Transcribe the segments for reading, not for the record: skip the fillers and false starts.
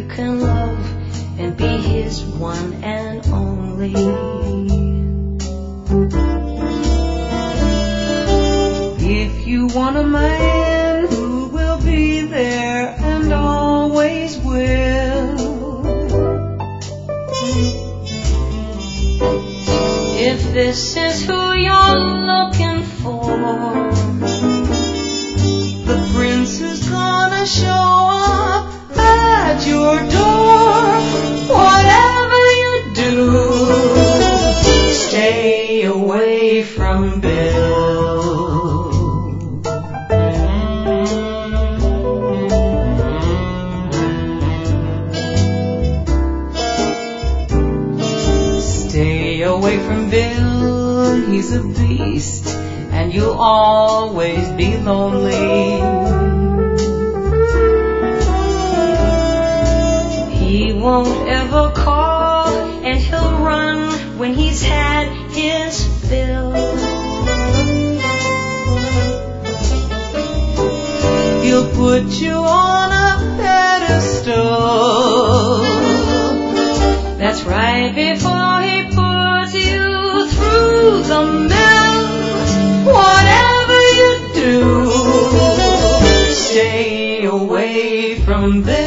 you can love and be his one and only. If you want a man who will be there and always will, if this is who you're looking for, the prince who's gonna show up at your door. Whatever you do, stay away from Bill. Stay away from Bill, he's a beast, and you'll always be lonely. He won't ever call, and he'll run when he's had his fill. He'll put you on a pedestal. That's right, before he puts you through the mill. Whatever you do, stay away from Bill.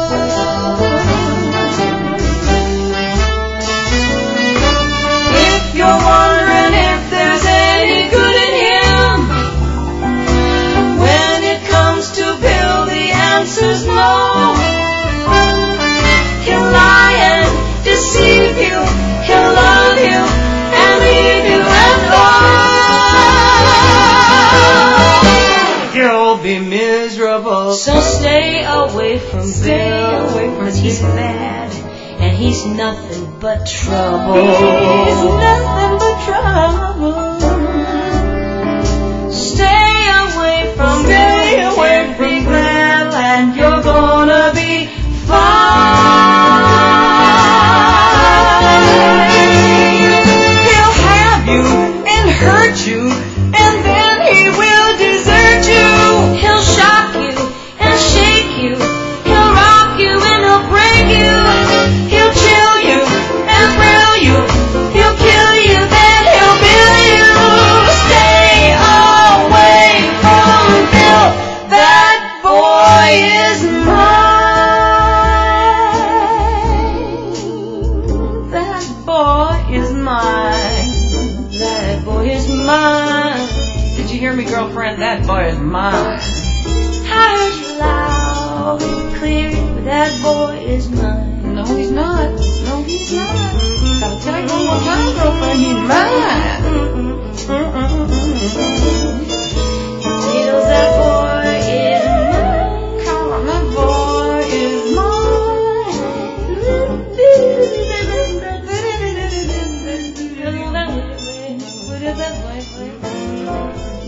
If you're wondering if there's any good in him, when it comes to Bill, the answer's no. He'll lie and deceive you, he'll love you and leave you and all. You'll be miserable. So stay away from Bill, cause he's bad and he's nothing but trouble. He's nothing but trouble. Stay away from Bill, be glad, and you're gonna be fine. He'll have you and hurt you, and then he will desert you. He'll shock you and shake you, he'll rock you and he'll break you. He'll chill you and thrill you, he'll kill you, then he'll bill you. Stay away from Bill, that boy is mine. That boy is mine. That boy is mine. Did you hear me, girlfriend? That boy is mine. I heard you loud and clear, but that boy is mine. No, he's not. No, he's not. Gotta tell you one more time, girlfriend, he's mine. Tito's that boy is mine. Come on, that boy is mine. Put it that way.